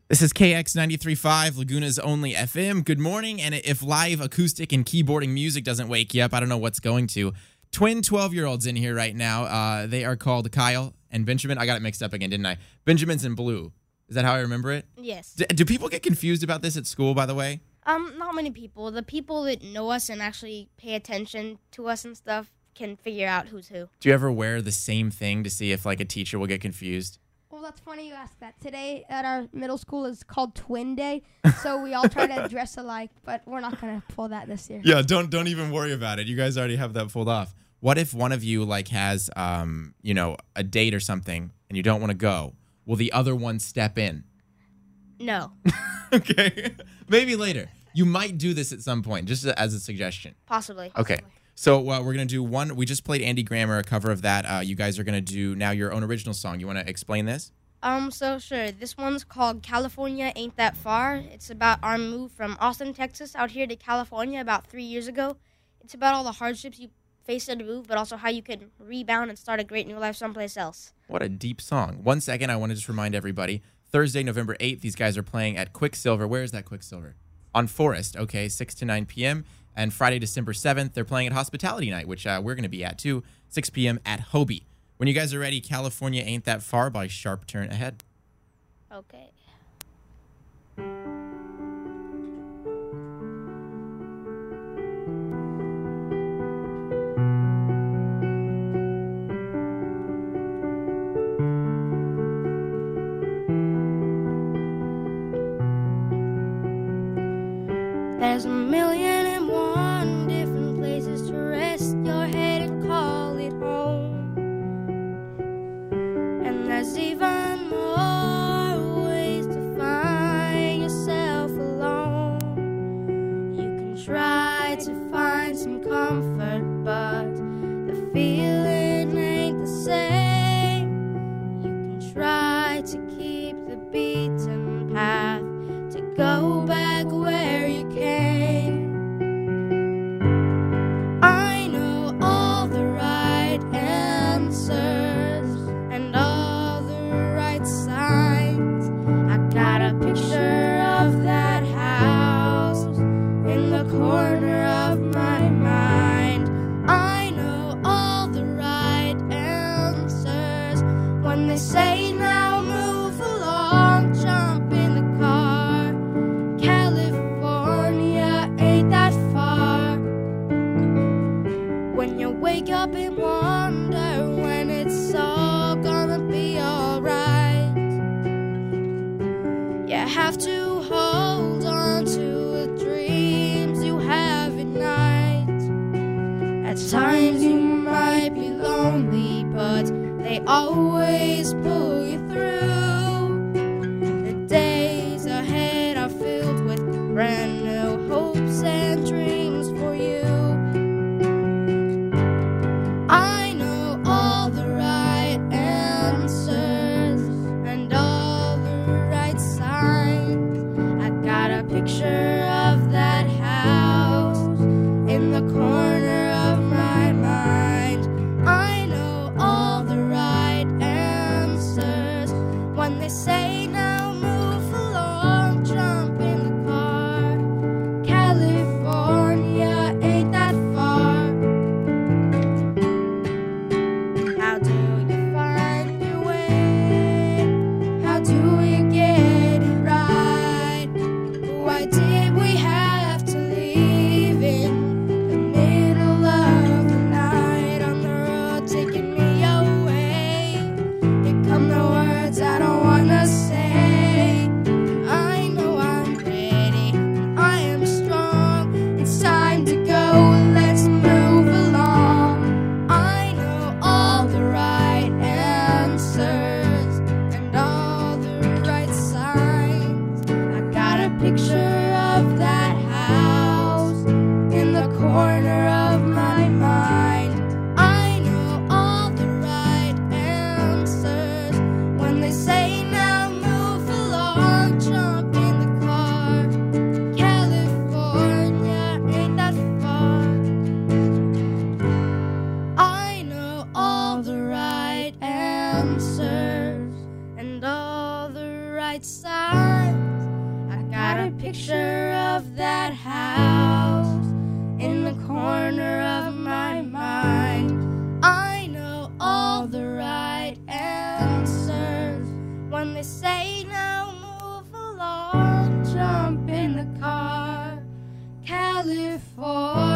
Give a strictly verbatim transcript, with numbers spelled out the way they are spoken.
This is K X ninety-three point five, Laguna's only F M. Good morning, and if live acoustic and keyboarding music doesn't wake you up, I don't know what's going to. Twin twelve-year-olds in here right now. Uh, they are called Kyle and Benjamin. I got it mixed up again, didn't I? Benjamin's in blue. Is that how I remember it? Yes. D- do people get confused about this at school, by the way? Um, not many people. The people that know us and actually pay attention to us and stuff can figure out who's who. Do you ever wear the same thing to see if, like, a teacher will get confused? Well, that's funny you ask that. Today at our middle school is called Twin Day, so we all try to dress alike, but we're not going to pull that this year. Yeah, don't don't even worry about it. You guys already have that pulled off. What if one of you, like, has, um, you know, a date or something, and you don't want to go? Will the other one step in? No. Okay. Maybe later. You might do this at some point, just as a suggestion. Possibly. Okay. So uh, we're going to do one. We just played Andy Grammer, a cover of that. Uh, you guys are going to do now your own original song. You want to explain this? Um, so sure. This one's called California Ain't That Far. It's about our move from Austin, Texas out here to California about three years ago. It's about all the hardships you faced in the move, but also how you could rebound and start a great new life someplace else. What a deep song. One second, I want to just remind everybody. Thursday, November eighth, these guys are playing at Quicksilver. Where is that Quicksilver? On Forest, okay, six to nine p.m. And Friday, December seventh, they're playing at Hospitality Night, which uh, we're going to be at too, six p.m. at Hobie. When you guys are ready, California Ain't That Far by Sharp Turn Ahead. Okay. There's a million and one different places to rest your head and call it home. And there's even more ways to find yourself alone. You can try to find some comfort, but the feeling ain't the same. You can try to keep the beaten path, to go back where you came. I know all the right answers and all the right signs. I got a picture of that house in the corner of my mind. I know all the right answers when they say now move along, jump in the car. California ain't that far. When you wake up and wonder when it's all gonna be alright, you have to hold on to the dreams you have at night. At times you might be lonely, but they always pull you through. The days ahead are filled with brand new hopes and dreams for you. I know all the right answers and all the right signs. I got a picture of that house in the corner of my mind. I know all the right answers when they say now move along, jump in the car. California ain't that far. How do you find your way? How do we get it right? Why did we have to leave in the middle of the night on the road taking me away? Here come the words I don't wanna say. I know I'm ready and I am strong. It's time to go, let's move along. I know all the right answers and all the right signs. I got a picture of that house in the corner of my mind. I know all the right answers when they say now move along, jump in the car. California ain't that far. I know all the right answers and all the right signs. got a picture of that house in the corner of my mind. I know all the right answers when they say now move along, jump in the car, California.